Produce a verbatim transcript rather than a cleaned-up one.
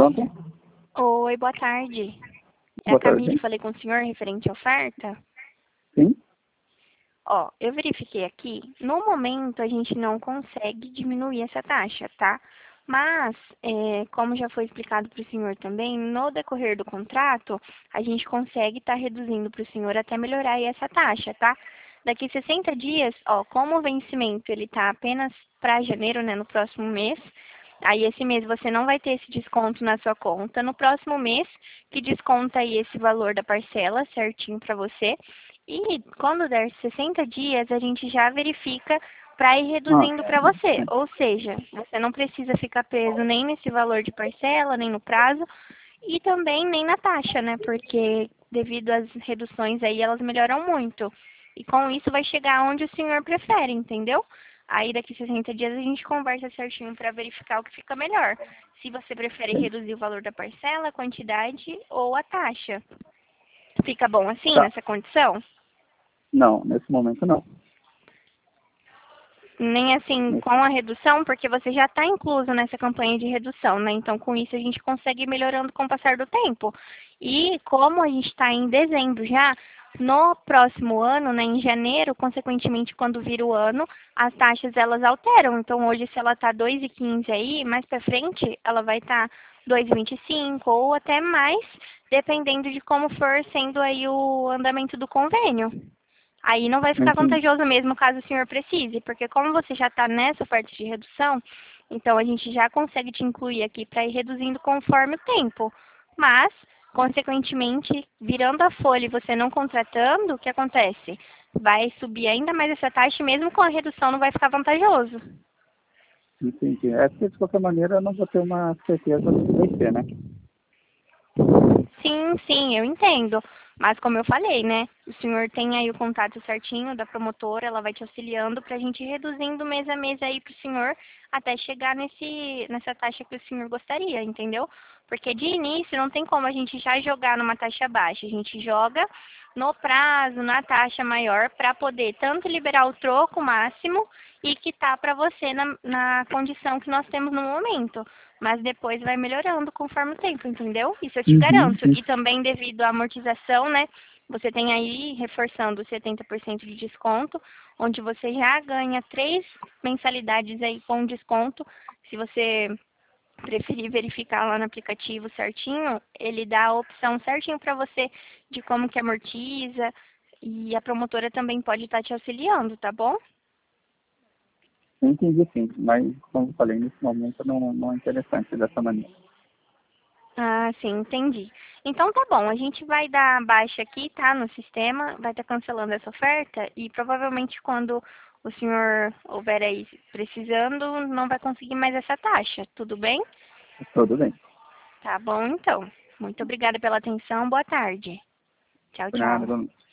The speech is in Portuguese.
Pronto? Oi, boa tarde. É a Boa Camille, tarde. falei com o senhor referente à oferta. Sim? Ó, eu verifiquei aqui, no momento a gente não consegue diminuir essa taxa, tá? Mas, é, como já foi explicado para o senhor também, no decorrer do contrato, a gente consegue estar reduzindo para o senhor até melhorar aí essa taxa, tá? Daqui sessenta dias, ó, como o vencimento ele tá apenas para janeiro, né, no próximo mês, aí esse mês você não vai ter esse desconto na sua conta. No próximo mês, que desconta aí esse valor da parcela certinho para você. E quando der sessenta dias, a gente já verifica para ir Ah, reduzindo para você. Ou seja, você não precisa ficar preso nem nesse valor de parcela, nem no prazo, e também nem na taxa, né? Porque devido às reduções aí, elas melhoram muito. E com isso vai chegar onde o senhor prefere, entendeu? Aí daqui sessenta dias a gente conversa certinho para verificar o que fica melhor. Se você prefere sim. reduzir o valor da parcela, a quantidade ou a taxa. Fica bom assim, Tá. nessa condição? Não, nesse momento não. Nem assim Nesse- com a redução, porque você já está incluso nessa campanha de redução, né? Então, com isso, a gente consegue ir melhorando com o passar do tempo. E como a gente está em dezembro já, no próximo ano, né, em janeiro, consequentemente, quando vira o ano, as taxas elas alteram. Então, hoje, se ela está dois vírgula quinze aí, mais para frente, ela vai estar tá dois vírgula vinte e cinco ou até mais, dependendo de como for sendo aí o andamento do convênio. Aí não vai ficar Entendi. vantajoso mesmo caso o senhor precise, porque como você já está nessa parte de redução, então a gente já consegue te incluir aqui para ir reduzindo conforme o tempo. Mas, consequentemente, virando a folha e você não contratando, o que acontece? Vai subir ainda mais essa taxa e mesmo com a redução não vai ficar vantajoso. Entendi. É porque, de qualquer maneira, eu não vou ter uma certeza do que vai ser, né? Sim, sim, eu entendo. Mas como eu falei, né? O senhor tem aí o contato certinho da promotora, ela vai te auxiliando para a gente ir reduzindo mês a mês aí para o senhor até chegar nesse, nessa taxa que o senhor gostaria, entendeu? Porque de início não tem como a gente já jogar numa taxa baixa. A gente joga no prazo, na taxa maior, para poder tanto liberar o troco máximo e quitar para você na, na condição que nós temos no momento. Mas depois vai melhorando conforme o tempo, entendeu? Isso eu te Uhum. garanto. E também devido à amortização, né? Você tem aí, reforçando, setenta por cento de desconto, onde você já ganha três mensalidades aí com desconto. Se você preferir verificar lá no aplicativo certinho, ele dá a opção certinho para você de como que amortiza. E a promotora também pode estar te auxiliando, tá bom? Eu entendi sim, mas, como eu falei, nesse momento não, não é interessante dessa maneira. Ah, sim, entendi. Então tá bom, a gente vai dar baixa aqui, tá, no sistema, vai estar cancelando essa oferta e provavelmente quando o senhor houver aí precisando, não vai conseguir mais essa taxa, tudo bem? Tudo bem. Tá bom, então. Muito obrigada pela atenção, boa tarde. Tchau, Por nada, tchau. vamos.